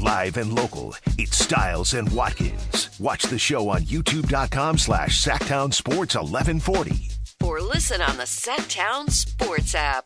Live and local, it's Styles and Watkins. Watch the show on youtube.com/Sacktown Sports 1140. Or listen on the Sacktown Sports app.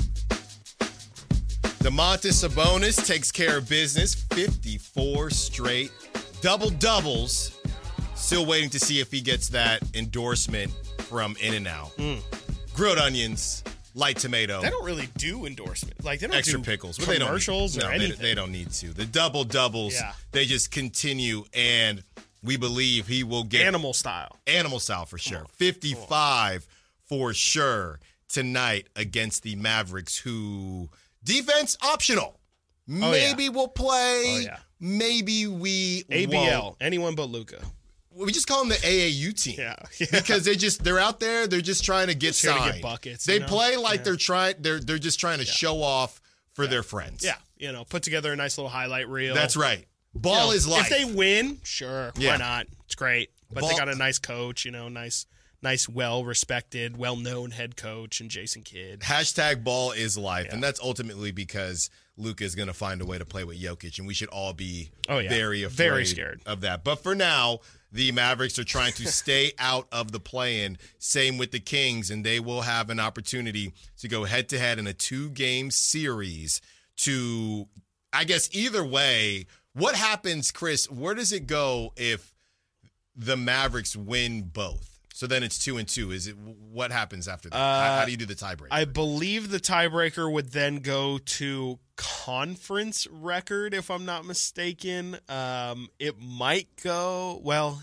Domantas Sabonis takes care of business, 54 straight double-doubles. Still waiting to see if he gets that endorsement from In-N-Out. Grilled onions, light tomato. They don't really do endorsements. Like, they don't extra do pickles. commercials or anything. They don't need to. The double-doubles, they just continue, and we believe he will get... Animal style. Animal style for sure. 55 for sure tonight against the Mavericks, who... Defense optional. Maybe we'll play. Maybe we ABL. won't. Anyone but Luka. We just call them the AAU team. Yeah. Because they're out there. They're just trying to get signed. To get buckets. They play like they're just trying to show off for their friends. Yeah. Put together a nice little highlight reel. That's right. Ball is life. If they win, sure. Why not? It's great. But they got a nice coach, nice, well-respected, well-known head coach and Jason Kidd. Hashtag ball is life. And that's ultimately because Luka is going to find a way to play with Jokic, and we should all be very afraid very scared of that. But for now, the Mavericks are trying to stay out of the play-in. Same with the Kings, and they will have an opportunity to go head-to-head in a 2-game series to, I guess, either way. What happens, Chris, where does it go if the Mavericks win both? So then it's 2-2. What happens after that? How do you do the tiebreaker? I believe the tiebreaker would then go to conference record, if I'm not mistaken. It might go,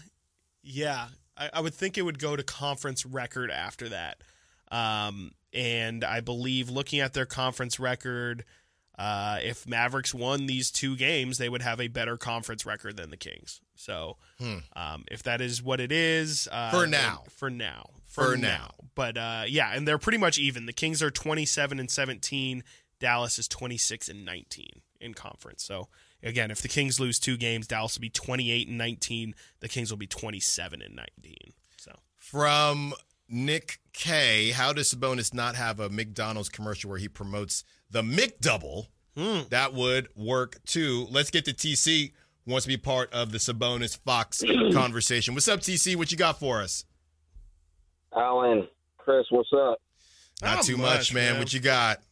I would think it would go to conference record after that. And I believe looking at their conference record, if Mavericks won these 2 games, they would have a better conference record than the Kings. So if that is what it is. For now. But, and they're pretty much even. The Kings are 27-17. Dallas is 26-19 in conference. So, again, if the Kings lose 2 games, Dallas will be 28-19. The Kings will be 27-19. So from Nick K, how does Sabonis not have a McDonald's commercial where he promotes the McDouble? That would work too. Let's get to TC. Wants to be part of the Sabonis Fox conversation. What's up, TC? What you got for us? Alan, Chris, what's up? Not too much, man. What you got?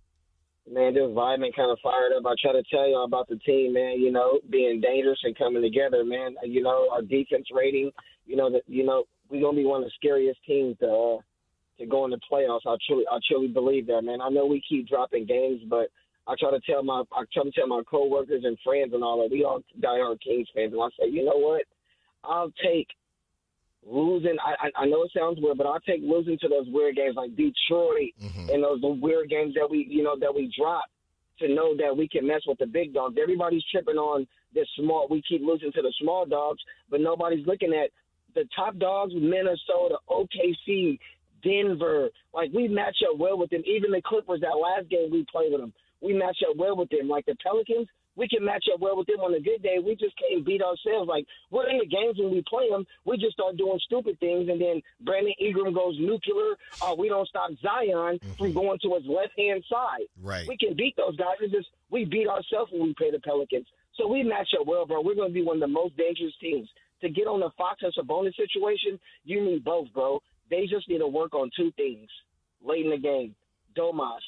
Man, just vibing, kind of fired up. I try to tell y'all about the team, man, being dangerous and coming together, man. Our defense rating, we're going to be one of the scariest teams to go in the playoffs. I truly believe that, man. I know we keep dropping games, but I try to tell my coworkers and friends and all that. We all diehard Kings fans, and I say, you know what? I'll take losing. I know it sounds weird, but I'll take losing to those weird games like Detroit and those weird games that we drop to know that we can mess with the big dogs. Everybody's tripping on this small. We keep losing to the small dogs, but nobody's looking at the top dogs: Minnesota, OKC, Denver. Like, we match up well with them. Even the Clippers, that last game we played with them, we match up well with them. Like the Pelicans, we can match up well with them on a good day. We just can't beat ourselves. Like, we're in the games when we play them. We just start doing stupid things, and then Brandon Ingram goes nuclear. We don't stop Zion from going to his left-hand side. Right. We can beat those guys. It's just we beat ourselves when we play the Pelicans. So we match up well, bro. We're going to be one of the most dangerous teams. To get on the Fox and Sabonis situation, you need both, bro. They just need to work on 2 things late in the game. Domas,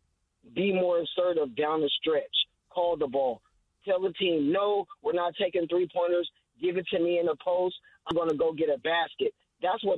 be more assertive down the stretch. Call the ball. Tell the team, no, we're not taking 3-pointers. Give it to me in the post. I'm going to go get a basket. That's what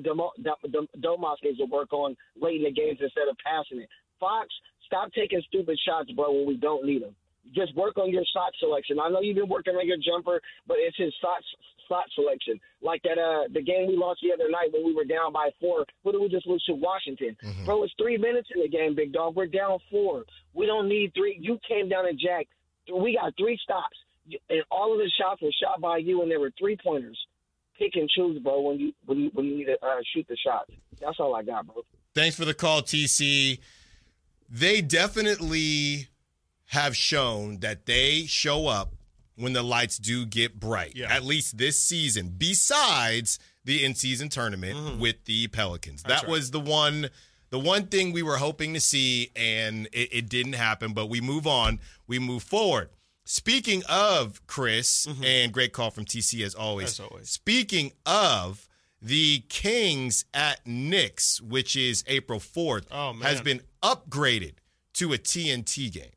Domas needs to work on late in the games instead of passing it. Fox, stop taking stupid shots, bro, when we don't need them. Just work on your shot selection. I know you've been working on your jumper, but it's his shot selection. Like that, the game we lost the other night when we were down by 4. What did we just lose to Washington? Bro, it's 3 minutes in the game, big dog. We're down 4. We don't need 3. You came down and jacked. We got 3 stops, and all of the shots were shot by you, and there were 3-pointers. Pick and choose, bro, when you need to shoot the shot. That's all I got, bro. Thanks for the call, TC. They definitely have shown that they show up when the lights do get bright, at least this season, besides the in-season tournament with the Pelicans. That was the one thing we were hoping to see, and it didn't happen, but we move on. We move forward. Speaking of Chris, and great call from TC as always. As always. Speaking of the Kings at Knicks, which is April 4th, has been upgraded to a TNT game.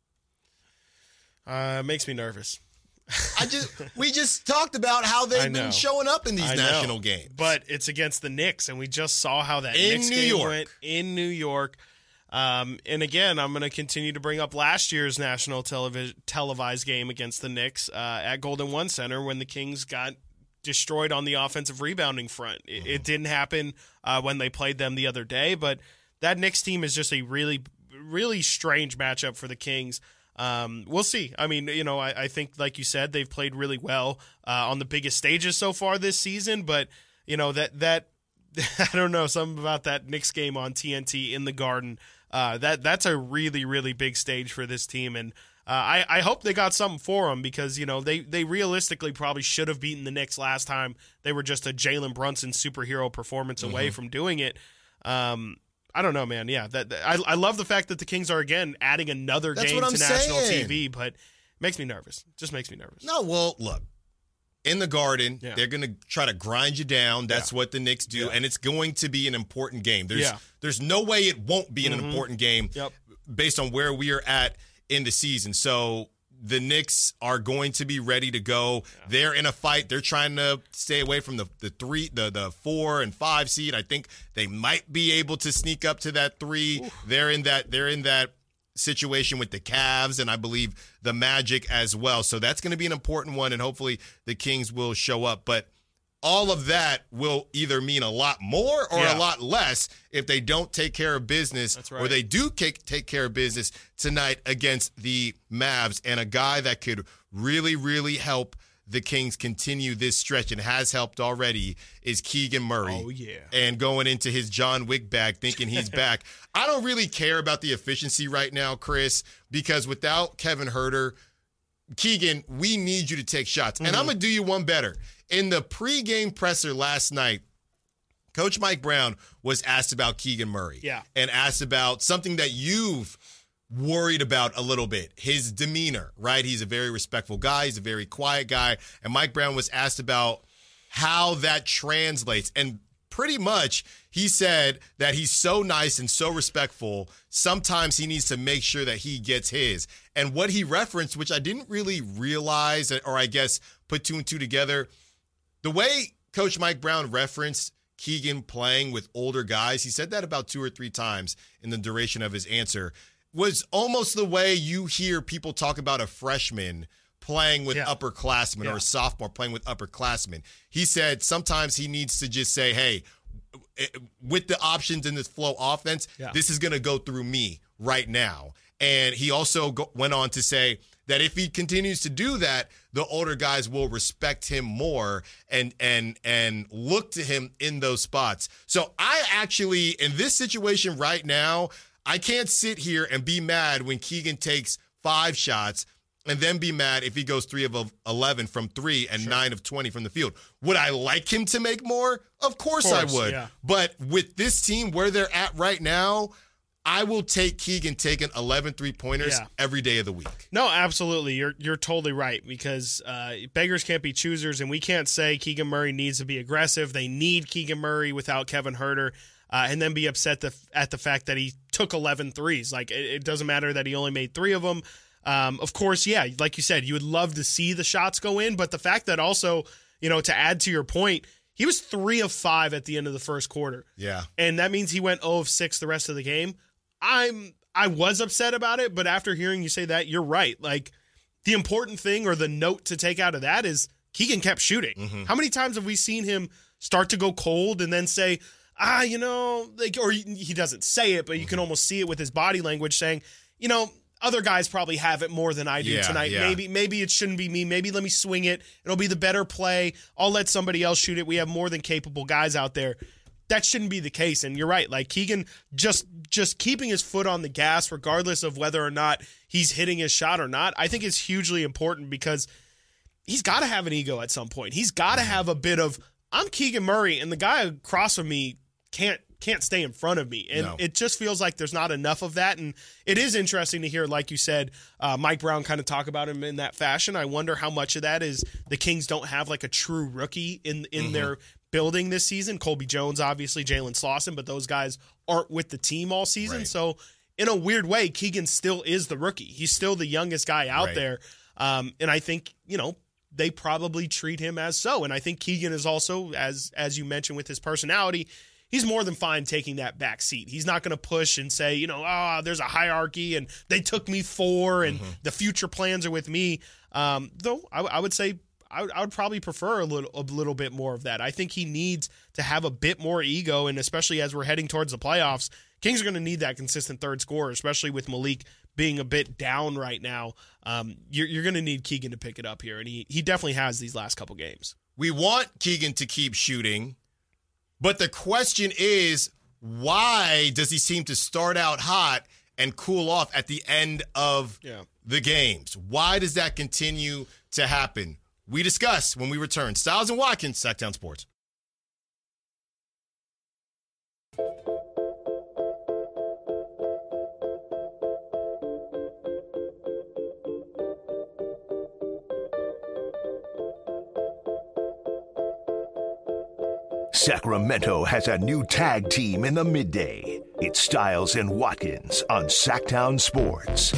Makes me nervous. We just talked about how they've been showing up in these national games. But it's against the Knicks, and we just saw how that in Knicks New game York. went in New York. And again, I'm going to continue to bring up last year's national televised game against the Knicks at Golden One Center when the Kings got destroyed on the offensive rebounding front. It didn't happen when they played them the other day, but that Knicks team is just a really, really strange matchup for the Kings. We'll see. I mean, I think, like you said, they've played really well on the biggest stages so far this season, but, that I don't know, something about that Knicks game on TNT in the Garden, that's a really, really big stage for this team, and I hope they got something for them because, they realistically probably should have beaten the Knicks last time. They were just a Jalen Brunson superhero performance away from doing it. I don't know, man. Yeah, I love the fact that the Kings are, again, adding another game to national TV, but it makes me nervous. Just makes me nervous. No, well, look. In the Garden, they're going to try to grind you down. That's what the Knicks do, and it's going to be an important game. There's no way it won't be an important game based on where we are at in the season. So the Knicks are going to be ready to go. They're in a fight. They're trying to stay away from the 4 and 5 seed. I think they might be able to sneak up to that 3. Ooh. They're in that situation with the Cavs and I believe the Magic as well. So that's going to be an important one, and hopefully the Kings will show up. But all of that will either mean a lot more or a lot less if they don't take care of business. That's right. Or they do take care of business tonight against the Mavs. And a guy that could really, really help the Kings continue this stretch and has helped already is Keegan Murray. Oh, yeah. And going into his John Wick bag thinking he's back. I don't really care about the efficiency right now, Chris, because without Kevin Huerter, Keegan, we need you to take shots. And I'm going to do you one better. In the pregame presser last night, Coach Mike Brown was asked about Keegan Murray. Yeah. And asked about something that you've worried about a little bit, his demeanor, right? He's a very respectful guy. He's a very quiet guy. And Mike Brown was asked about how that translates. And pretty much he said that he's so nice and so respectful, sometimes he needs to make sure that he gets his. And what he referenced, which I didn't really realize, or I guess put 2 and 2 together, the way Coach Mike Brown referenced Keegan playing with older guys, he said that about 2 or 3 times in the duration of his answer, was almost the way you hear people talk about a freshman playing with upperclassmen or a sophomore playing with upperclassmen. He said sometimes he needs to just say, hey, with the options in this flow offense, this is going to go through me right now. And he also went on to say that if he continues to do that, the older guys will respect him more and look to him in those spots. So I actually, in this situation right now, I can't sit here and be mad when Keegan takes 5 shots and then be mad if he goes 3 of 11 from 3 and 9 of 20 from the field. Would I like him to make more? Of course I would. Yeah. But with this team where they're at right now, I will take Keegan taking 11 3-pointers every day of the week. No, absolutely. You're totally right because beggars can't be choosers, and we can't say Keegan Murray needs to be aggressive. They need Keegan Murray without Kevin Huerter. And then be upset at the fact that he took 11 threes. Like, it doesn't matter that he only made 3 of them. Of course, like you said, you would love to see the shots go in, but the fact that also, to add to your point, he was 3 of 5 at the end of the first quarter. Yeah. And that means he went 0 of 6 the rest of the game. I was upset about it, but after hearing you say that, you're right. Like, the important thing or the note to take out of that is Keegan kept shooting. Mm-hmm. How many times have we seen him start to go cold and then say, or he doesn't say it, but you can almost see it with his body language saying, other guys probably have it more than I do tonight. Yeah. Maybe it shouldn't be me. Maybe let me swing it. It'll be the better play. I'll let somebody else shoot it. We have more than capable guys out there. That shouldn't be the case. And you're right. Like, Keegan just keeping his foot on the gas, regardless of whether or not he's hitting his shot or not, I think is hugely important because he's got to have an ego at some point. He's got to have a bit of, I'm Keegan Murray, and the guy across from me can't stay in front of me. And No. it just feels like there's not enough of that. And it is interesting to hear, like you said, Mike Brown kind of talk about him in that fashion. I wonder how much of that is the Kings don't have like a true rookie in their building this season. Colby Jones, obviously, Jalen Slauson, but those guys aren't with the team all season. Right. So in a weird way, Keegan still is the rookie. He's still the youngest guy out Right. there. And I think, they probably treat him as so. And I think Keegan is also, as you mentioned with his personality, he's more than fine taking that back seat. He's not going to push and say, there's a hierarchy and they took me for and the future plans are with me. Though I would say I would probably prefer a little bit more of that. I think he needs to have a bit more ego, and especially as we're heading towards the playoffs, Kings are going to need that consistent third scorer, especially with Malik being a bit down right now. You're going to need Keegan to pick it up here, and he definitely has these last couple games. We want Keegan to keep shooting, but the question is, why does he seem to start out hot and cool off at the end of the games? Why does that continue to happen? We discuss when we return. Styles and Watkins, Sacktown Sports. Sacramento has a new tag team in the midday. It's Styles and Watkins on Sacktown Sports.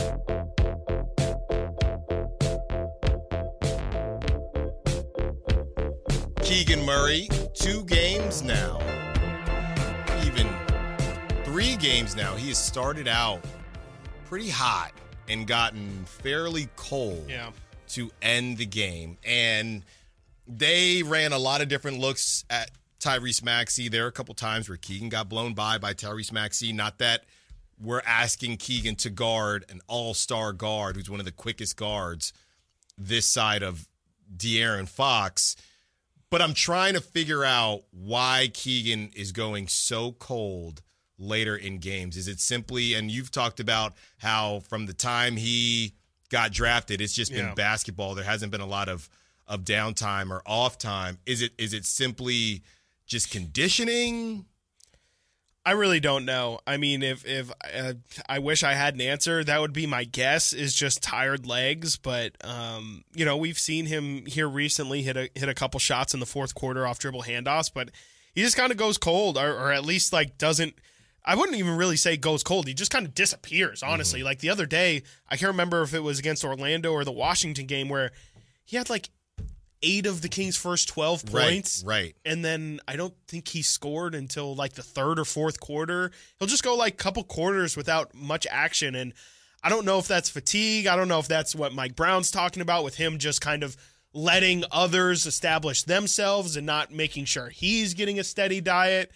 Keegan Murray, 2 games now, even 3 games now. He has started out pretty hot and gotten fairly cold to end the game. And they ran a lot of different looks at Tyrese Maxey. There are a couple times where Keegan got blown by Tyrese Maxey. Not that we're asking Keegan to guard an all-star guard who's one of the quickest guards this side of De'Aaron Fox. But I'm trying to figure out why Keegan is going so cold later in games. Is it simply, and you've talked about how from the time he got drafted, it's just been basketball. There hasn't been a lot of downtime or off time. Is it simply just conditioning? I really don't know. I mean, if I wish I had an answer, that would be my guess, is just tired legs. But we've seen him here recently hit a couple shots in the fourth quarter off dribble handoffs, but he just kind of goes cold, or at least like doesn't. I wouldn't even really say goes cold. He just kind of disappears, honestly. Like the other day, I can't remember if it was against Orlando or the Washington game where he had like 8 of the Kings' first 12 points. Right. And then I don't think he scored until like the third or fourth quarter. He'll just go like a couple quarters without much action. And I don't know if that's fatigue. I don't know if that's what Mike Brown's talking about with him just kind of letting others establish themselves and not making sure he's getting a steady diet.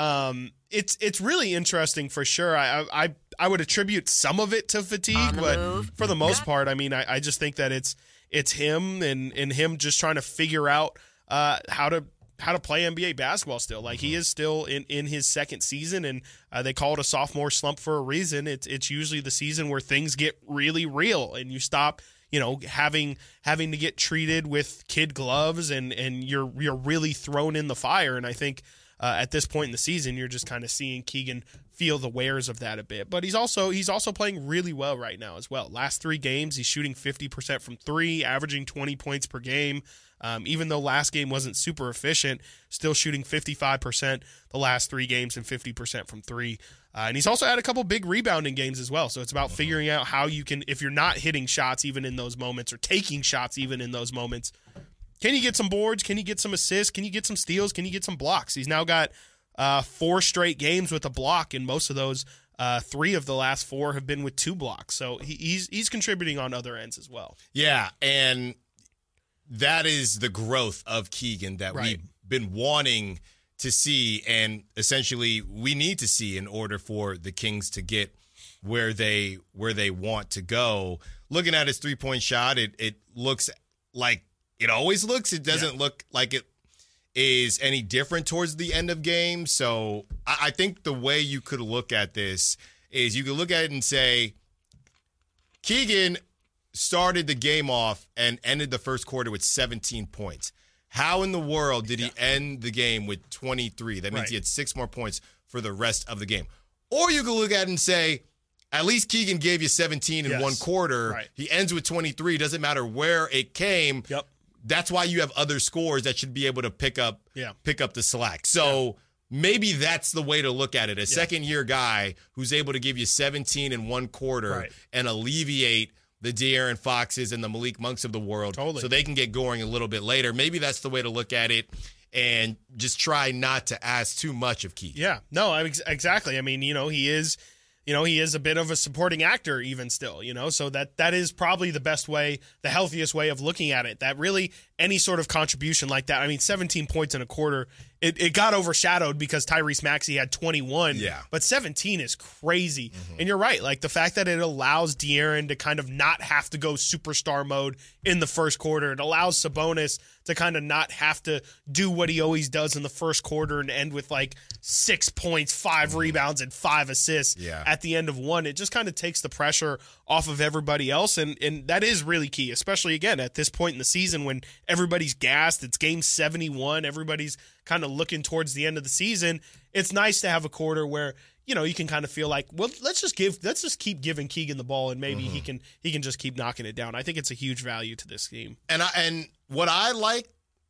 It's really interesting for sure. I would attribute some of it to fatigue, but for the most part, I mean, I just think that it's him and him just trying to figure out how to play NBA basketball still. Like he is still in his second season, and they call it a sophomore slump for a reason. It's usually the season where things get really real and you stop, having to get treated with kid gloves and you're really thrown in the fire. And I think at this point in the season, you're just kind of seeing Keegan feel the wares of that a bit. But he's also playing really well right now as well. Last 3 games, he's shooting 50% from 3, averaging 20 points per game. Even though last game wasn't super efficient, still shooting 55% the last 3 games and 50% from 3. And he's also had a couple big rebounding games as well. So it's about figuring out how you can, if you're not hitting shots even in those moments or taking shots even in those moments, can you get some boards? Can you get some assists? Can you get some steals? Can you get some blocks? He's now got 4 straight games with a block, and most of those 3 of the last 4 have been with 2 blocks. So he's contributing on other ends as well. Yeah, and that is the growth of Keegan that we've been wanting to see, and essentially we need to see in order for the Kings to get where they want to go. Looking at his 3-point shot, it looks like it always looks. It doesn't look like it is any different towards the end of games. So I think the way you could look at this is you could look at it and say, Keegan started the game off and ended the first quarter with 17 points. How in the world did he end the game with 23? That means he had 6 more points for the rest of the game. Or you could look at it and say, at least Keegan gave you 17 in one quarter. Right. He ends with 23. Doesn't matter where it came. Yep. That's why you have other scores that should be able to pick up the slack. So maybe that's the way to look at it. A second-year guy who's able to give you 17 in one quarter and alleviate the De'Aaron Foxes and the Malik Monks of the world so they can get going a little bit later. Maybe that's the way to look at it and just try not to ask too much of Keegan. Yeah, no, exactly. I mean, he is a bit of a supporting actor even still, so that is probably the best way, the healthiest way of looking at it, that really any sort of contribution like that. I mean, 17 points in a quarter, it got overshadowed because Tyrese Maxey had 21, but 17 is crazy. And you're right, like the fact that it allows De'Aaron to kind of not have to go superstar mode in the first quarter. It allows Sabonis to kind of not have to do what he always does in the first quarter and end with like 6 points, 5 rebounds, and 5 assists at the end of one. It just kind of takes the pressure off of everybody else, and that is really key, especially, again, at this point in the season when everybody's gassed. It's game 71. Everybody's kind of looking towards the end of the season. It's nice to have a quarter where you can kind of feel like, well, let's just keep giving Keegan the ball, and maybe he can just keep knocking it down. I think it's a huge value to this game. And what I like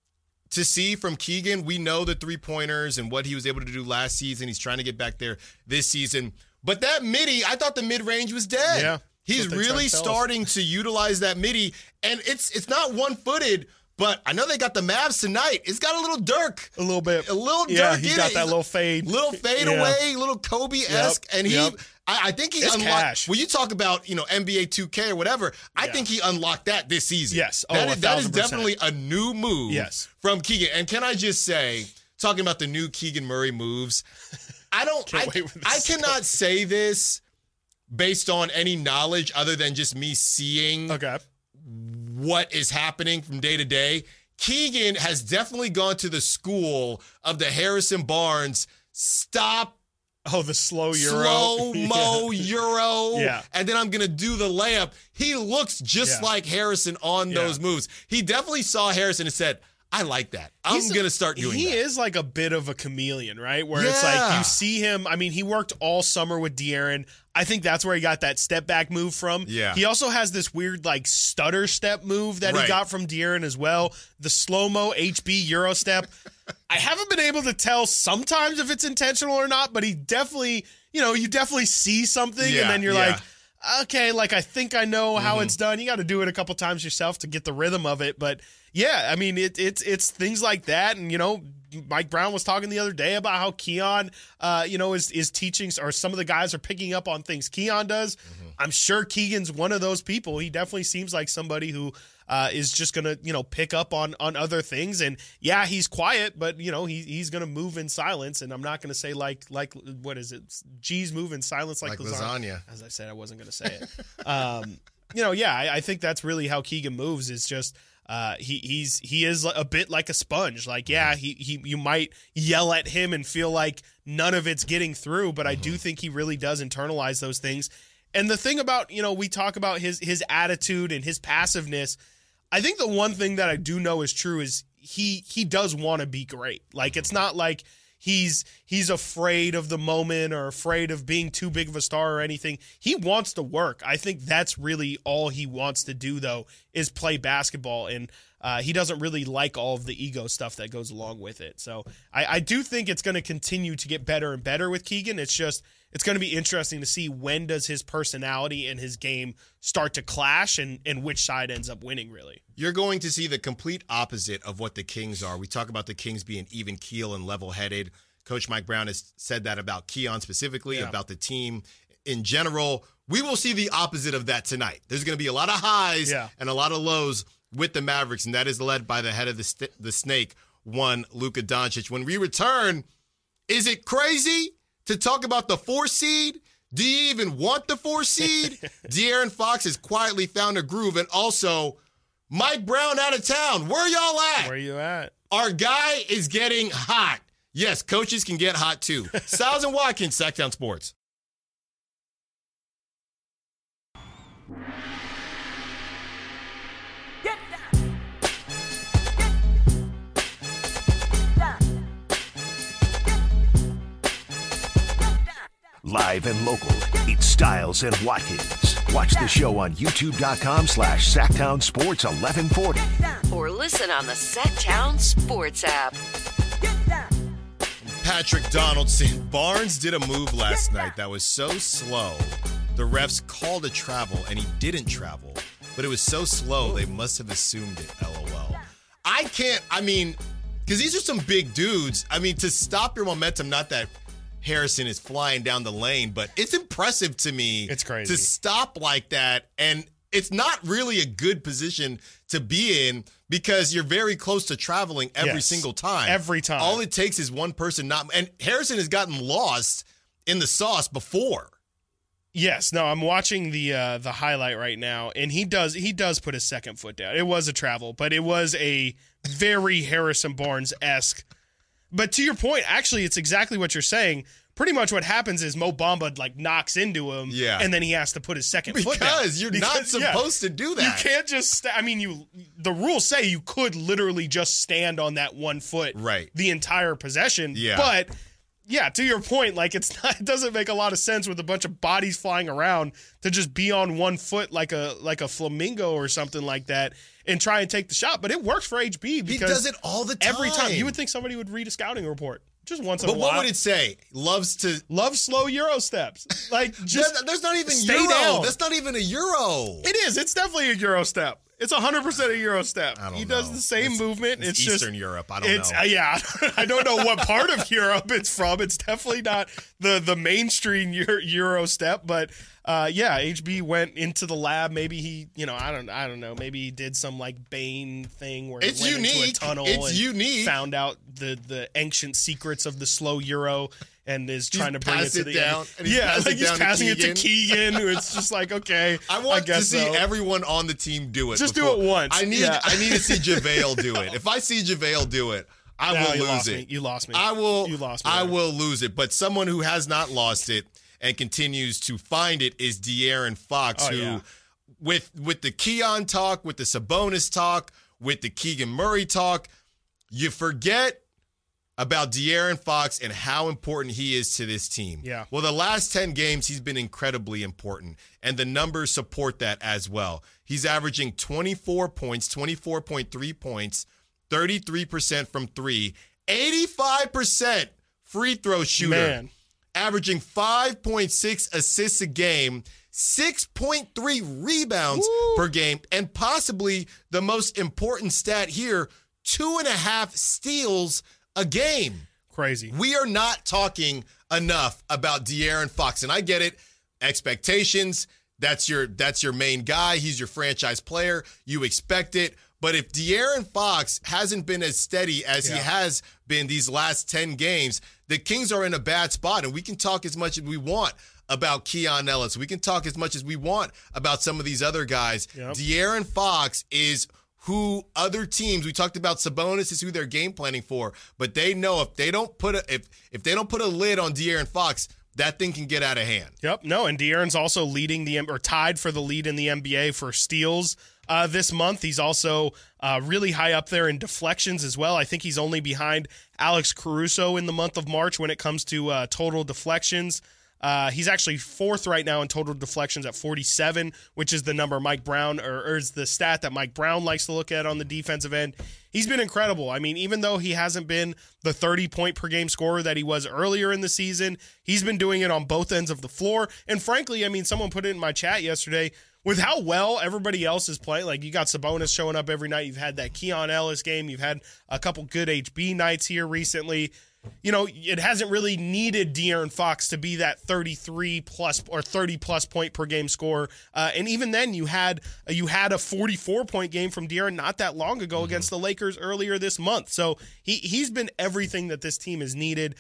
to see from Keegan, we know the 3-pointers and what he was able to do last season. He's trying to get back there this season. But that midi, I thought the mid-range was dead. Yeah. He's really starting to utilize that midi, and it's not one-footed. But I know they got the Mavs tonight. It's got a little Dirk. A little bit. A little Dirk. Yeah, he's got that little fade. Little fade away, little Kobe-esque. And I think he unlocked. Cash. When you talk about, NBA 2K or whatever, I think he unlocked that this season. Yes. That is definitely a new move from Keegan. And can I just say, talking about the new Keegan Murray moves, I cannot say this based on any knowledge other than just me seeing what is happening from day to day. Keegan has definitely gone to the school of the Harrison Barnes stop. Oh, the slow Euro. Slow-mo Euro. Yeah. And then I'm going to do the layup. He looks just like Harrison on those moves. He definitely saw Harrison and said, I like that. I'm going to start doing that. He is like a bit of a chameleon, right? Where it's like you see him. I mean, he worked all summer with De'Aaron. I think that's where he got that step back move from. Yeah. He also has this weird like stutter step move that he got from De'Aaron as well. The slow-mo HB Euro step. I haven't been able to tell sometimes if it's intentional or not, but he definitely, you definitely see something and then you're like, okay, like I think I know how it's done. You got to do it a couple times yourself to get the rhythm of it. But yeah, I mean, it's things like that. And, Mike Brown was talking the other day about how Keon, is teaching, or some of the guys are picking up on things Keon does. I'm sure Keegan's one of those people. He definitely seems like somebody who is just going to, pick up on other things. And yeah, he's quiet, but he's going to move in silence. And I'm not going to say like what is it? G's move in silence like lasagna. As I said, I wasn't going to say it. I think that's really how Keegan moves. Is just he is a bit like a sponge. Like, you might yell at him and feel like none of it's getting through, but I do think he really does internalize those things. And the thing about, we talk about his attitude and his passiveness. I think the one thing that I do know is true is he does want to be great. Like, it's not like he's afraid of the moment or afraid of being too big of a star or anything. He wants to work. I think that's really all he wants to do, though, is play basketball. And he doesn't really like all of the ego stuff that goes along with it. So I do think it's going to continue to get better and better with Keegan. It's going to be interesting to see when does his personality and his game start to clash and which side ends up winning, really. You're going to see the complete opposite of what the Kings are. We talk about the Kings being even keel and level-headed. Coach Mike Brown has said that about Keon specifically, about the team in general. We will see the opposite of that tonight. There's going to be a lot of highs and a lot of lows with the Mavericks, and that is led by the head of the snake, one Luka Doncic. When we return, is it crazy to talk about the 4 seed? Do you even want the 4 seed? De'Aaron Fox has quietly found a groove. And also, Mike Brown out of town. Where y'all at? Where you at? Our guy is getting hot. Yes, coaches can get hot too. Styles and Watkins, Sacktown Sports. Live and local, it's Styles and Watkins. Watch the show on youtube.com/Sacktown Sports 1140. Or listen on the Sacktown Sports app. Patrick Donaldson. Barnes did a move last night that was so slow. The refs called a travel, and he didn't travel. But it was so slow, they must have assumed it, LOL. Because these are some big dudes. To stop your momentum, not that Harrison is flying down the lane, but it's impressive to me. It's crazy to stop like that, and it's not really a good position to be in because you're very close to traveling every single time. Every time. All it takes is one person not, and Harrison has gotten lost in the sauce before. Yes, no, I'm watching the highlight right now, and he does put his second foot down. It was a travel, but it was a very Harrison Barnes-esque. But to your point, actually, it's exactly what you're saying. Pretty much what happens is Mo Bamba knocks into him, and then he has to put his second foot down. Because you're not supposed to do that. You can't just. The rules say you could literally just stand on that 1 foot, the entire possession. Yeah. But to your point, it doesn't make a lot of sense with a bunch of bodies flying around to just be on 1 foot like a flamingo or something like that and try and take the shot. But it works for HB because he does it all the time. Every time. You would think somebody would read a scouting report. Just once in a while. But what would it say? Loves slow Euro steps. There's not even stay Euro. down. That's not even a Euro. It is. It's definitely a Euro step. It's 100% a Euro step. He does the same movement. It's Eastern Europe. I don't know. I don't know what part of Europe it's from. It's definitely not the mainstream Euro step, but HB went into the lab. Maybe he, I don't know. Maybe he did some Bane thing where he went into a tunnel and found out the ancient secrets of the slow Euro and is trying to bring it to the down. He's passing it to Keegan. It's just okay. I want to see everyone on the team do it. Just do it once. I need to see JaVale do it. If I see JaVale do it, I will lose it. You lost me. You lost me. I will lose it. But someone who has not lost it and continues to find it is De'Aaron Fox, with the Keon talk, with the Sabonis talk, with the Keegan Murray talk, you forget about De'Aaron Fox and how important he is to this team. Yeah. Well, the last 10 games, he's been incredibly important, and the numbers support that as well. He's averaging 24 points, 24.3 points, 33% from three, 85% free throw shooter. Man. Averaging 5.6 assists a game, 6.3 rebounds per game, and possibly the most important stat here, 2.5 steals a game. Crazy. We are not talking enough about De'Aaron Fox, and I get it. Expectations, that's your main guy. He's your franchise player. You expect it. But if De'Aaron Fox hasn't been as steady as he has been these last 10 games, the Kings are in a bad spot, and we can talk as much as we want about Keon Ellis. We can talk as much as we want about some of these other guys. Yep. De'Aaron Fox is who other teams, we talked about Sabonis is who they're game planning for, but they know if they don't put a lid on De'Aaron Fox, that thing can get out of hand. Yep. No, and De'Aaron's also tied for the lead in the NBA for steals this month. He's also really high up there in deflections as well. I think he's only behind Alex Caruso in the month of March when it comes to total deflections. He's actually fourth right now in total deflections at 47, which is the number Mike Brown, or is the stat that Mike Brown likes to look at on the defensive end. He's been incredible. Even though he hasn't been the 30-point per game scorer that he was earlier in the season, he's been doing it on both ends of the floor. And frankly, someone put it in my chat yesterday, with how well everybody else is playing, you got Sabonis showing up every night. You've had that Keon Ellis game. You've had a couple good HB nights here recently. It hasn't really needed De'Aaron Fox to be that 33-plus or 30-plus point per game scorer. And even then, you had a 44-point game from De'Aaron not that long ago against the Lakers earlier this month. So he's been everything that this team has needed.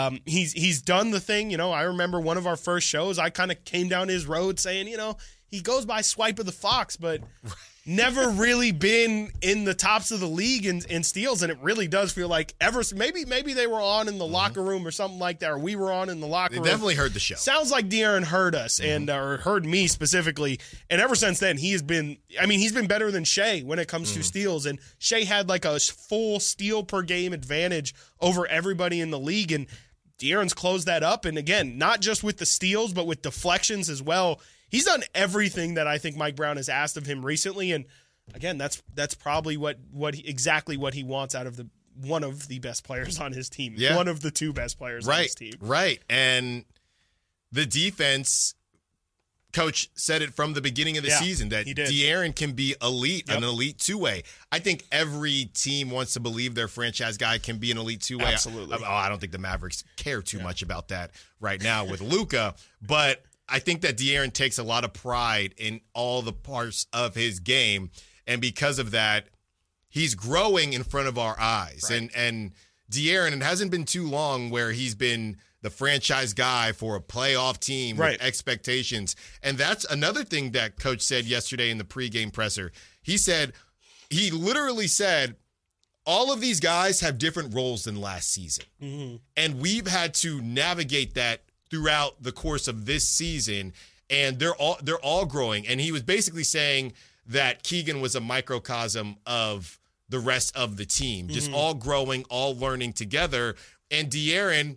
He's done the thing. I remember one of our first shows, I kind of came down his road saying, he goes by Swipe of the Fox, but never really been in the tops of the league in steals, and it really does feel like maybe they were on in the locker room or something like that, or we were on in the locker room. They definitely heard the show. Sounds like De'Aaron heard us or heard me specifically, and ever since then he's been better than Shea when it comes to steals, and Shea had a full steal per game advantage over everybody in the league, and De'Aaron's closed that up. And again, not just with the steals, but with deflections as well. He's done everything that I think Mike Brown has asked of him recently. And again, that's probably exactly what he wants out of one of the best players on his team. Yeah. One of the two best players on his team. Right. And the defense, Coach said it from the beginning of the season that De'Aaron can be elite, an elite two-way. I think every team wants to believe their franchise guy can be an elite two-way. Absolutely. I don't think the Mavericks care too much about that right now with Luka, but I think that De'Aaron takes a lot of pride in all the parts of his game, and because of that, he's growing in front of our eyes. Right. And De'Aaron, it hasn't been too long where he's been the franchise guy for a playoff team with expectations. And that's another thing that Coach said yesterday in the pregame presser. He literally said, all of these guys have different roles than last season. Mm-hmm. And we've had to navigate that throughout the course of this season. And they're all growing. And he was basically saying that Keegan was a microcosm of the rest of the team, just all growing, all learning together. And De'Aaron,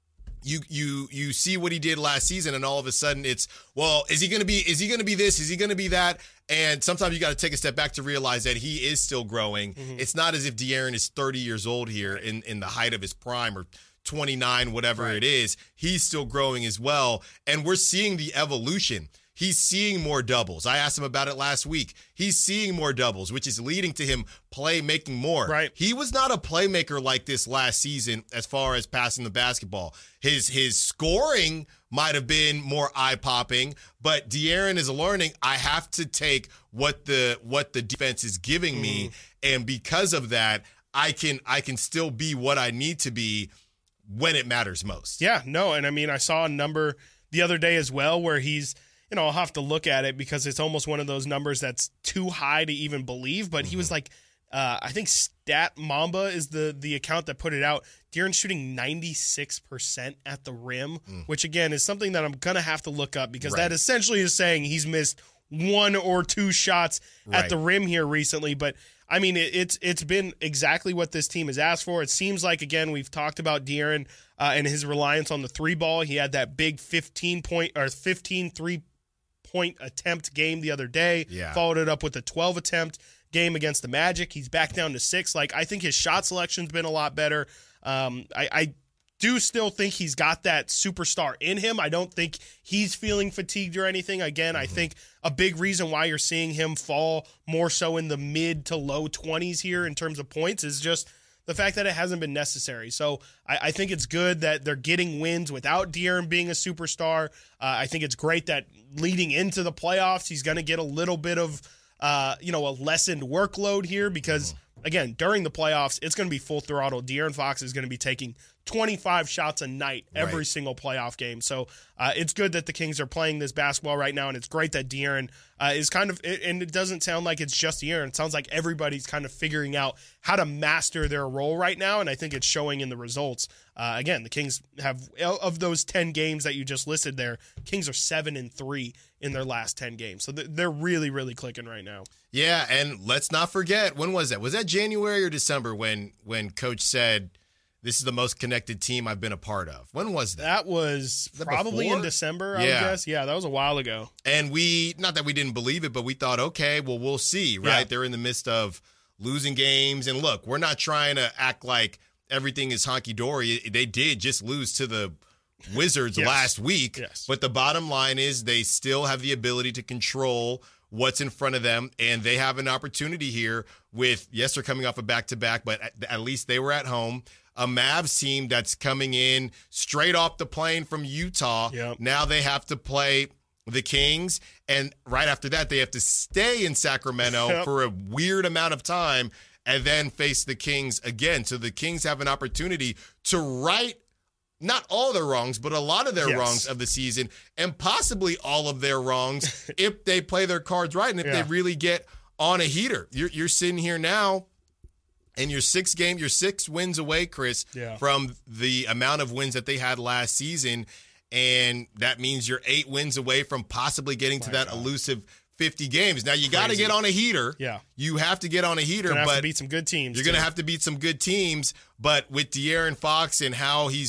you see what he did last season, and all of a sudden it's, well, is he going to be this? Is he going to be that? And sometimes you got to take a step back to realize that he is still growing. Mm-hmm. It's not as if De'Aaron is 30 years old here in the height of his prime, or 29, whatever it is. He's still growing as well, and we're seeing the evolution. He's seeing more doubles. I asked him about it last week. He's seeing more doubles, which is leading to him making more. Right. He was not a playmaker like this last season as far as passing the basketball. His scoring might have been more eye-popping, but De'Aaron is learning, I have to take what the defense is giving me, and because of that, I can still be what I need to be when it matters most. Yeah, no, and I mean, I saw a number the other day as well where he's, I'll have to look at it because it's almost one of those numbers that's too high to even believe. But he was like, I think Stat Mamba is the account that put it out. De'Aaron's shooting 96% at the rim, which again is something that I'm going to have to look up because that essentially is saying he's missed one or two shots at the rim here recently. But I mean, it's been exactly what this team has asked for. It seems like, again, we've talked about De'Aaron and his reliance on the three ball. He had that big 15 3-point attempt game the other day. Followed it up with a 12 attempt game against the Magic. He's back down to 6. Like, I think his shot selection's been a lot better. I do still think he's got that superstar in him. I don't think he's feeling fatigued or anything. Again, I think a big reason why you're seeing him fall more so in the mid to low 20s here in terms of points is just the fact that it hasn't been necessary. So I think it's good that they're getting wins without De'Aaron being a superstar. I think it's great that leading into the playoffs, he's going to get a little bit of, a lessened workload here because, again, during the playoffs, it's going to be full throttle. De'Aaron Fox is going to be taking 25 shots a night every single playoff game. So it's good that the Kings are playing this basketball right now, and it's great that De'Aaron is kind of – and it doesn't sound like it's just De'Aaron. It sounds like everybody's kind of figuring out how to master their role right now, and I think it's showing in the results. Again, the Kings have – of those 10 games that you just listed there, Kings are 7-3 in their last 10 games. So they're really, really clicking right now. Yeah, and let's not forget, when was that? Was that January or December when Coach said – this is the most connected team I've been a part of? When was that? That was probably in December, I would guess. Yeah, that was a while ago. And not that we didn't believe it, but we thought, okay, well, we'll see, right? Yeah. They're in the midst of losing games. And look, we're not trying to act like everything is honky-dory. They did just lose to the Wizards last week. Yes. But the bottom line is they still have the ability to control what's in front of them, and they have an opportunity here with, yes, they're coming off a back-to-back, but at least they were at home. A Mavs team that's coming in straight off the plane from Utah. Yep. Now they have to play the Kings, and right after that, they have to stay in Sacramento for a weird amount of time and then face the Kings again. So the Kings have an opportunity to right not all their wrongs, but a lot of their wrongs of the season, and possibly all of their wrongs if they play their cards right and if they really get on a heater. You're sitting here now, and you're 6 wins away, Chris, from the amount of wins that they had last season, and that means you're 8 wins away from possibly getting to that elusive 50 games. Now, you got to get on a heater. Yeah. You have to get on a heater. You're going to have to beat some good teams. You're going to have to beat some good teams, but with De'Aaron Fox and how he's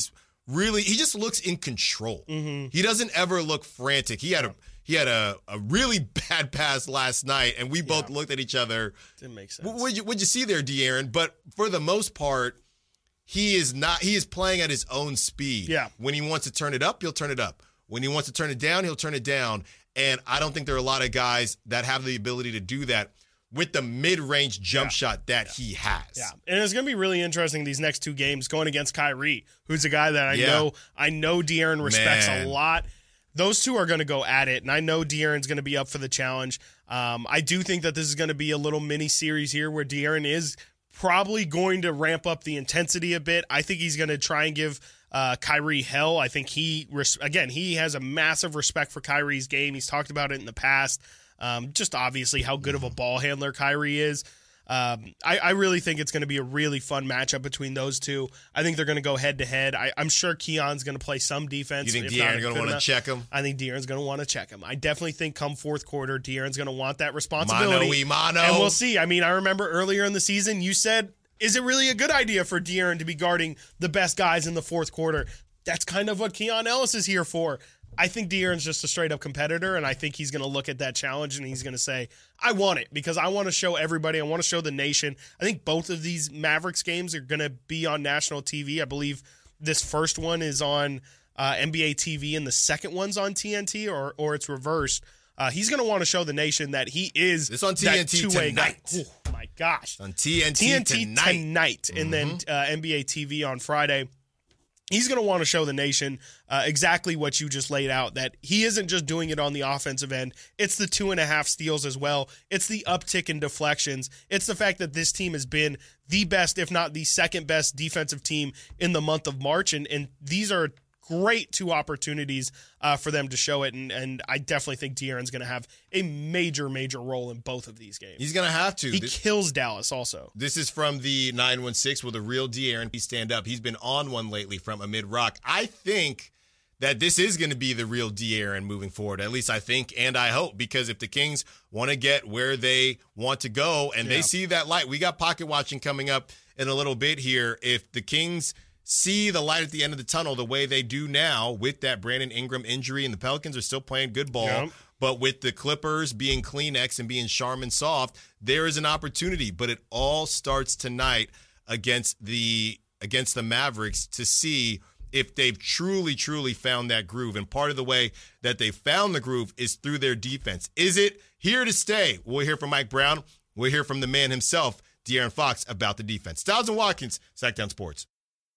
he just looks in control. He doesn't ever look frantic. He had a really bad pass last night, and we both looked at each other. Didn't make sense. What'd you see there, De'Aaron? But for the most part, he is playing at his own speed. Yeah. When he wants to turn it up, he'll turn it up. When he wants to turn it down, he'll turn it down. And I don't think there are a lot of guys that have the ability to do that with the mid-range jump shot that he has. Yeah, and it's going to be really interesting these next 2 games going against Kyrie, who's a guy that I know De'Aaron respects a lot. Those two are going to go at it, and I know De'Aaron's going to be up for the challenge. I do think that this is going to be a little mini-series here where De'Aaron is probably going to ramp up the intensity a bit. I think he's going to try and give Kyrie hell. I think he has a massive respect for Kyrie's game. He's talked about it in the past. Just obviously how good of a ball handler Kyrie is. I really think it's going to be a really fun matchup between those two. I think they're going to go head-to-head. I'm sure Keon's going to play some defense. You think De'Aaron's going to want to check him? I think De'Aaron's going to want to check him. I definitely think come fourth quarter, De'Aaron's going to want that responsibility. Mano. And we'll see. I mean, I remember earlier in the season you said, is it really a good idea for De'Aaron to be guarding the best guys in the fourth quarter? That's kind of what Keon Ellis is here for. I think De'Aaron's just a straight-up competitor, and I think he's going to look at that challenge and he's going to say, I want it because I want to show everybody. I want to show the nation. I think both of these Mavericks games are going to be on national TV. I believe this first one is on NBA TV and the second one's on TNT, or it's reversed. He's going to want to show the nation that he is it's on TNT tonight. Oh, my gosh. On TNT tonight. And then NBA TV on Friday. He's going to want to show the nation exactly what you just laid out, that he isn't just doing it on the offensive end. It's the 2.5 steals as well. It's the uptick in deflections. It's the fact that this team has been the best, if not the second best defensive team in the month of March. And these are great 2 opportunities for them to show it. And I definitely think De'Aaron's going to have a major, major role in both of these games. He's going to have to. He kills Dallas also. This is from the 916 with a real De'Aaron. He stand up. He's been on one lately from Amid Rock. I think that this is going to be the real De'Aaron moving forward. At least I think and I hope, because if the Kings want to get where they want to go and they see that light, we got pocket watching coming up in a little bit here. If the Kings see the light at the end of the tunnel the way they do now with that Brandon Ingram injury, and the Pelicans are still playing good ball, but with the Clippers being Kleenex and being Charmin soft, there is an opportunity. But it all starts tonight against the Mavericks to see if they've truly, truly found that groove. And part of the way that they found the groove is through their defense. Is it here to stay? We'll hear from Mike Brown. We'll hear from the man himself, De'Aaron Fox, about the defense. Styles and Watkins, Sacktown Sports.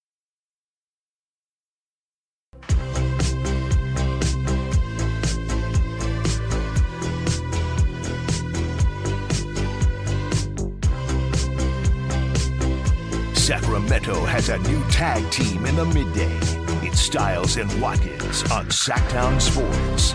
Sacramento has a new tag team in the midday. It's Styles and Watkins on Sacktown Sports.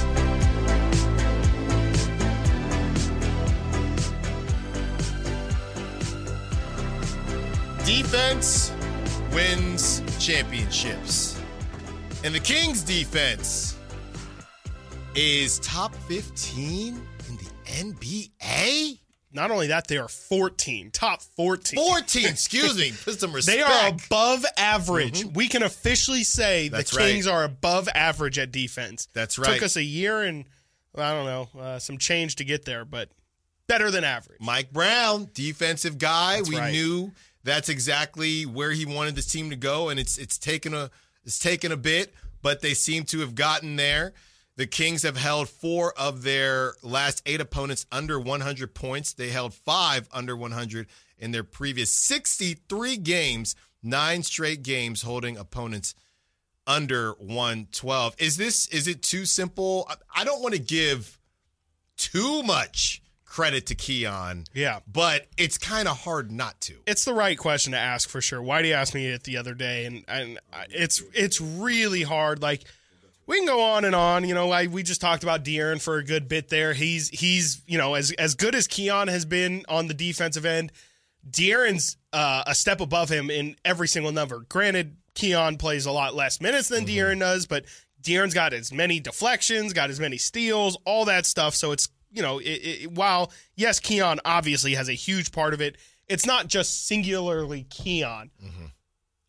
Defense wins championships. And the Kings defense is top 15 in the NBA? Not only that, they are 14. Top 14. 14, excuse me. Put some respect. They are above average. We can officially say That's the Kings are above average at defense. That's right. Took us a year and, I don't know, some change to get there, but better than average. Mike Brown, defensive guy. That's right. Knew that's exactly where he wanted this team to go, and it's taken a bit, but they seem to have gotten there. The Kings have held 4 of their last 8 opponents under 100 points. They held 5 under 100 in their previous 63 games, 9 straight games holding opponents under 112. Is it too simple? I don't want to give too much credit to Keon. Yeah. But it's kind of hard not to. It's the right question to ask for sure. Whitey asked me it the other day, and it's really hard. Like, we can go on and on. You know, we just talked about De'Aaron for a good bit there. He's you know, as good as Keon has been on the defensive end, De'Aaron's a step above him in every single number. Granted, Keon plays a lot less minutes than De'Aaron does, but De'Aaron's got as many deflections, got as many steals, all that stuff. So it's, you know, while, yes, Keon obviously has a huge part of it, it's not just singularly Keon.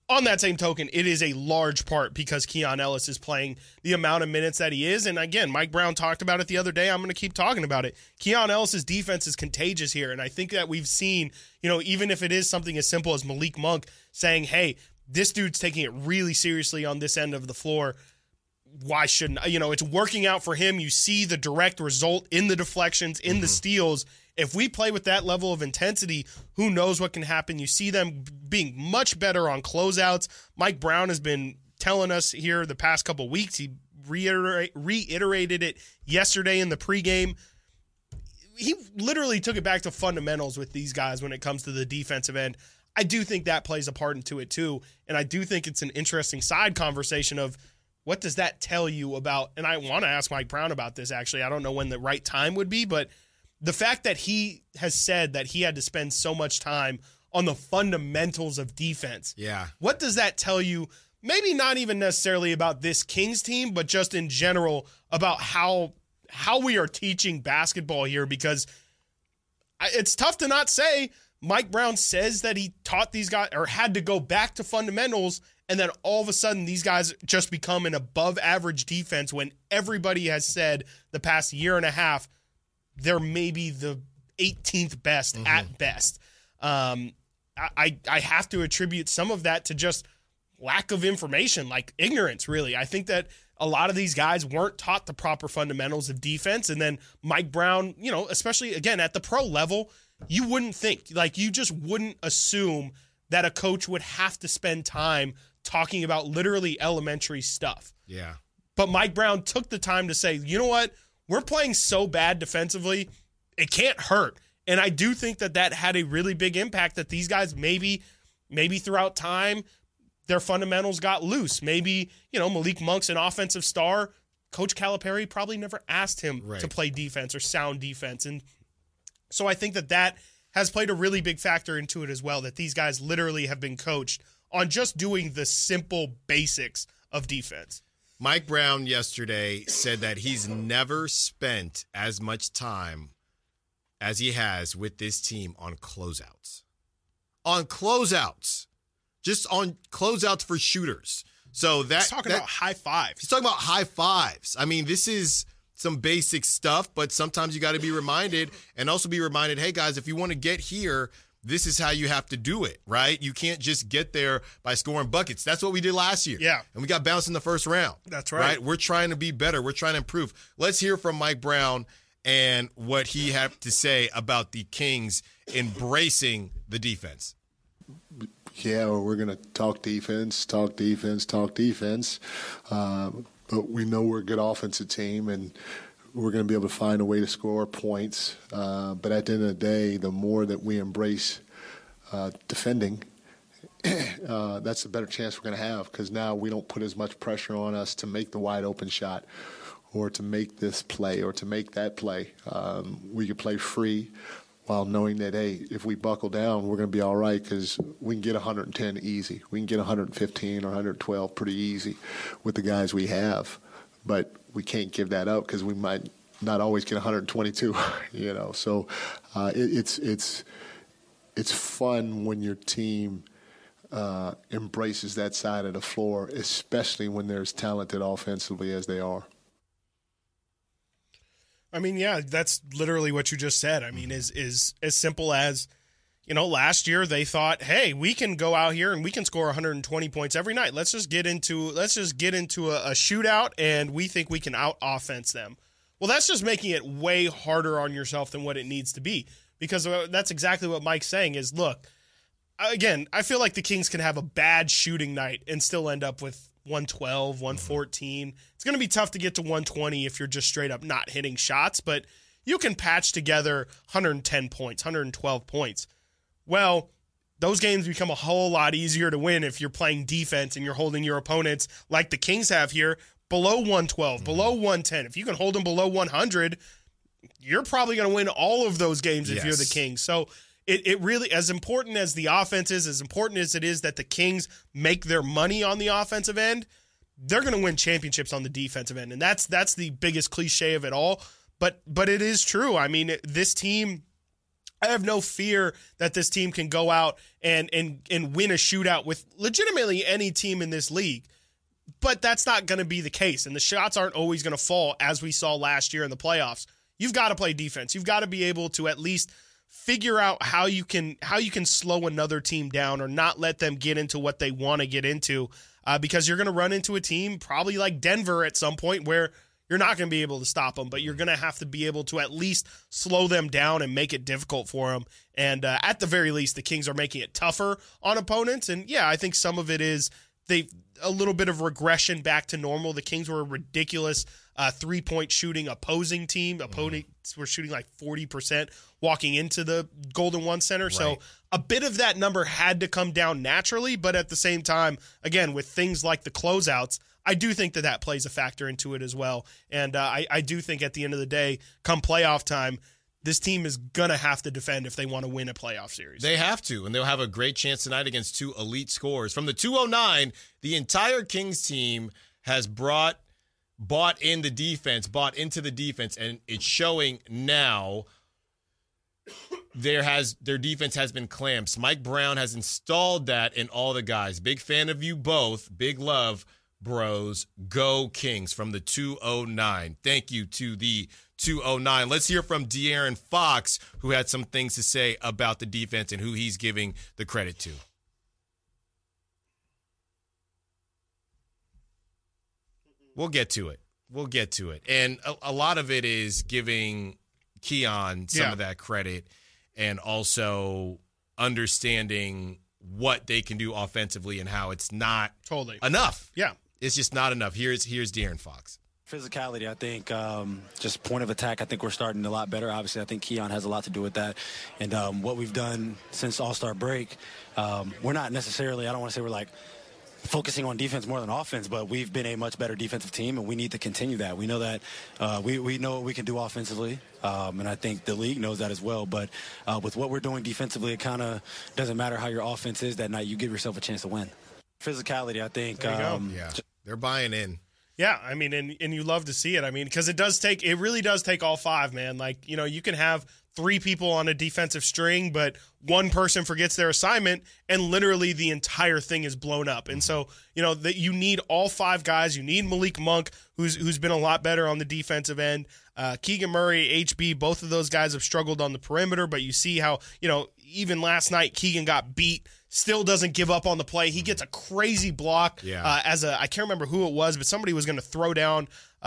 on that same token, it is a large part because Keon Ellis is playing the amount of minutes that he is. And again, Mike Brown talked about it the other day. I'm going to keep talking about it. Keon Ellis's defense is contagious here. And I think that we've seen, even if it is something as simple as Malik Monk saying, hey, this dude's taking it really seriously on this end of the floor. Why shouldn't it's working out for him. You see the direct result in the deflections, in the steals. If we play with that level of intensity, who knows what can happen? You see them being much better on closeouts. Mike Brown has been telling us here the past couple of weeks. He reiterated it yesterday in the pregame. He literally took it back to fundamentals with these guys when it comes to the defensive end. I do think that plays a part into it too, and I do think it's an interesting side conversation of what does that tell you about, and I want to ask Mike Brown about this actually. I don't know when the right time would be, but the fact that he has said that he had to spend so much time on the fundamentals of defense. Yeah. What does that tell you? Maybe not even necessarily about this Kings team, but just in general about how we are teaching basketball here, because it's tough to not say Mike Brown says that he taught these guys or had to go back to fundamentals, and then all of a sudden these guys just become an above average defense when everybody has said the past year and a half they're maybe the 18th best at best. I have to attribute some of that to just lack of information, like ignorance, really. I think that a lot of these guys weren't taught the proper fundamentals of defense. And then Mike Brown, especially, again, at the pro level, you wouldn't think, you just wouldn't assume that a coach would have to spend time talking about literally elementary stuff. Yeah. But Mike Brown took the time to say, you know what? We're playing so bad defensively, it can't hurt. And I do think that had a really big impact, that these guys maybe throughout time, their fundamentals got loose. Maybe, Malik Monk's an offensive star. Coach Calipari probably never asked him to play defense or sound defense. And so I think that has played a really big factor into it as well, that these guys literally have been coached on just doing the simple basics of defense. Mike Brown yesterday said that he's never spent as much time as he has with this team on closeouts. On closeouts. Just on closeouts for shooters. So he's talking about high fives. He's talking about high fives. I mean, this is some basic stuff, but sometimes you got to be reminded, and also be reminded, hey, guys, if you want to get here, this is how you have to do it, right? You can't just get there by scoring buckets. That's what we did last year. Yeah. And we got bounced in the first round. That's right. We're trying to be better. We're trying to improve. Let's hear from Mike Brown and what he had to say about the Kings embracing the defense. Yeah, we're going to talk defense. But we know we're a good offensive team, and we're going to be able to find a way to score points. But at the end of the day, the more that we embrace defending, that's the better chance we're going to have, because now we don't put as much pressure on us to make the wide open shot or to make this play or to make that play. We can play free while knowing that, hey, if we buckle down, we're going to be all right, because we can get 110 easy. We can get 115 or 112 pretty easy with the guys we have. But we can't give that up, because we might not always get 122, So it's fun when your team embraces that side of the floor, especially when they're as talented offensively as they are. I mean, yeah, that's literally what you just said. I mean, is as simple as, last year they thought, hey, we can go out here and we can score 120 points every night. Let's just get into a shootout, and we think we can out offense them. Well, that's just making it way harder on yourself than what it needs to be, because that's exactly what Mike's saying is, look, again, I feel like the Kings can have a bad shooting night and still end up with 112, 114. It's going to be tough to get to 120 if you're just straight up not hitting shots, but you can patch together 110 points, 112 points. Well, those games become a whole lot easier to win if you're playing defense and you're holding your opponents, like the Kings have here, below 112, below 110. If you can hold them below 100, you're probably going to win all of those games if you're the Kings. So it really, as important as the offense is, as important as it is that the Kings make their money on the offensive end, they're going to win championships on the defensive end. And that's the biggest cliche of it all. But it is true. I mean, this team, I have no fear that this team can go out and win a shootout with legitimately any team in this league. But that's not going to be the case, and the shots aren't always going to fall as we saw last year in the playoffs. You've got to play defense. You've got to be able to at least figure out how you can slow another team down or not let them get into what they want to get into, because you're going to run into a team probably like Denver at some point where you're not going to be able to stop them, but you're going to have to be able to at least slow them down and make it difficult for them. And at the very least, the Kings are making it tougher on opponents. And yeah, I think some of it is a little bit of regression back to normal. The Kings were a ridiculous three-point shooting opposing team. Opponents were shooting like 40% walking into the Golden One Center. Right. So a bit of that number had to come down naturally, but at the same time, again, with things like the closeouts, I do think that plays a factor into it as well. And I do think at the end of the day, come playoff time, this team is going to have to defend if they want to win a playoff series. They have to, and they'll have a great chance tonight against two elite scorers. From the 209, the entire Kings team has bought into the defense, and it's showing now. Their defense has been clamps. Mike Brown has installed that in all the guys. Big fan of you both. Big love, bros. Go Kings from the 209. Thank you to the 209. Let's hear from De'Aaron Fox, who had some things to say about the defense and who he's giving the credit to. We'll get to it. And a lot of it is giving Keon some of that credit and also understanding what they can do offensively and how it's not enough. Yeah. It's just not enough. Here's De'Aaron Fox. Physicality, I think, just point of attack, I think we're starting a lot better. Obviously, I think Keon has a lot to do with that. And what we've done since All-Star break, we're not necessarily, I don't want to say we're like focusing on defense more than offense, but we've been a much better defensive team, and we need to continue that. We know that we know what we can do offensively, and I think the league knows that as well. But with what we're doing defensively, it kind of doesn't matter how your offense is that night. You give yourself a chance to win. Physicality, I think. They're buying in. Yeah, I mean, and you love to see it. I mean, because it really does take all five, man. Like, you know, you can have three people on a defensive string, but one person forgets their assignment, and literally the entire thing is blown up. And so, you know, that you need all five guys. You need Malik Monk, who's been a lot better on the defensive end. Keegan Murray, HB, both of those guys have struggled on the perimeter, but you see how, you know, even last night Keegan got beat. Still doesn't give up on the play. He gets a crazy block I can't remember who it was, but somebody was going to throw down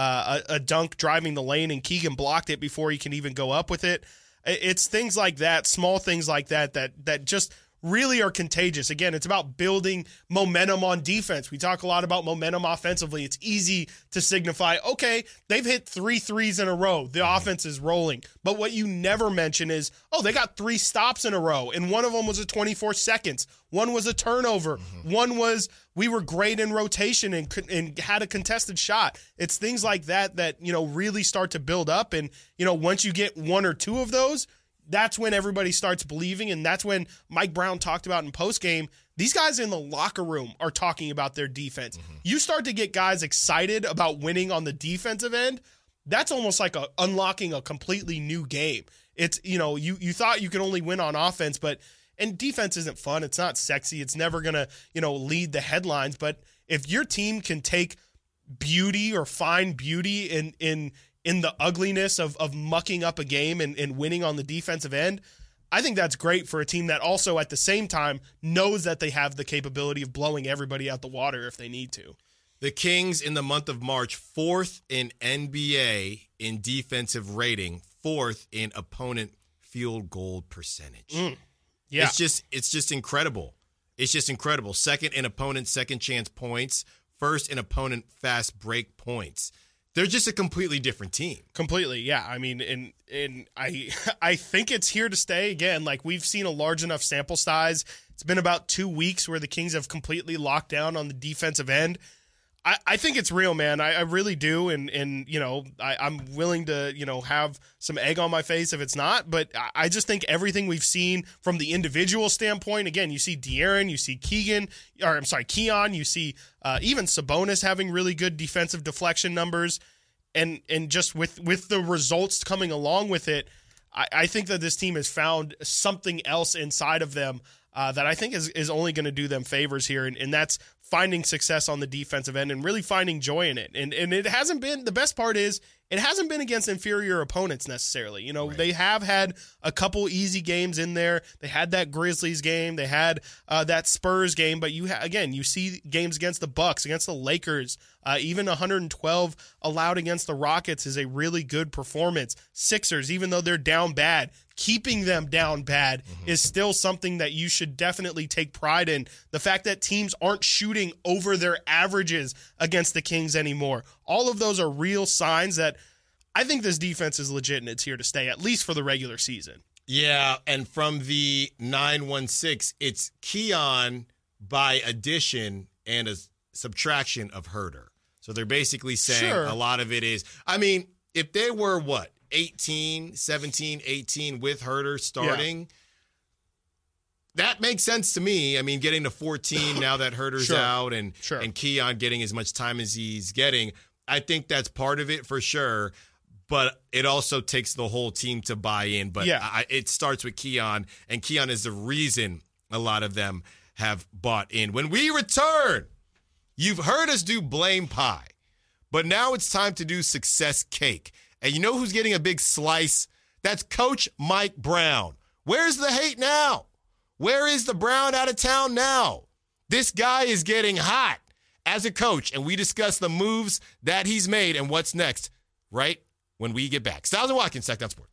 a dunk driving the lane, and Keegan blocked it before he can even go up with it. It's things like that, small things like that just really are contagious. Again, it's about building momentum on defense. We talk a lot about momentum offensively. It's easy to signify, okay, they've hit 3 threes in a row. The offense is rolling. But what you never mention is, they got 3 stops in a row, and one of them was a 24 seconds. One was a turnover. One was we were great in rotation and had a contested shot. It's things like that, you know, really start to build up. And, you know, once you get 1 or 2 of those, that's when everybody starts believing, and that's when Mike Brown talked about in postgame, these guys in the locker room are talking about their defense. You start to get guys excited about winning on the defensive end, that's almost like unlocking a completely new game. It's, you know, you thought you could only win on offense, and defense isn't fun. It's not sexy. It's never going to, you know, lead the headlines. But if your team can take beauty or find beauty in the ugliness of mucking up a game and winning on the defensive end, I think that's great for a team that also at the same time knows that they have the capability of blowing everybody out the water if they need to. The Kings in the month of March, 4th in NBA in defensive rating, 4th in opponent field goal percentage. Yeah. It's just incredible. It's just incredible. 2nd in opponent second chance points, 1st in opponent fast break points. They're just a completely different team. Completely, yeah. I mean, and I think it's here to stay. Again, like we've seen a large enough sample size. It's been about 2 weeks where the Kings have completely locked down on the defensive end. I think it's real, man. I really do. And you know, I'm willing to, you know, have some egg on my face if it's not. But I just think everything we've seen from the individual standpoint, again, you see De'Aaron, you see Keon, you see even Sabonis having really good defensive deflection numbers. And just with the results coming along with it, I think that this team has found something else inside of them that I think is only going to do them favors here, and that's finding success on the defensive end and really finding joy in it. And it hasn't been, the best part is, it hasn't been against inferior opponents necessarily. You know, They have had a couple easy games in there. They had that Grizzlies game. They had that Spurs game. But again, you see games against the Bucks, against the Lakers. Even 112 allowed against the Rockets is a really good performance. Sixers, even though they're down bad, keeping them down bad is still something that you should definitely take pride in. The fact that teams aren't shooting over their averages against the Kings anymore. All of those are real signs that I think this defense is legit and it's here to stay, at least for the regular season. Yeah, and from the 916, it's Keon by addition and a subtraction of Huerter. So they're basically saying a lot of it is, I mean, if they were 17, 18 with Huerter starting, that makes sense to me. I mean, getting to 14 now that Huerter's out and Keon getting as much time as he's getting, I think that's part of it for sure. But it also takes the whole team to buy in. But it starts with Keon, and Keon is the reason a lot of them have bought in. When we return, you've heard us do blame pie, but now it's time to do success cake. And you know who's getting a big slice? That's Coach Mike Brown. Where's the hate now? Where is the Brown out of town now? This guy is getting hot as a coach, and we discuss the moves that he's made and what's next right when we get back. Styles and Watkins, Sacktown Sports.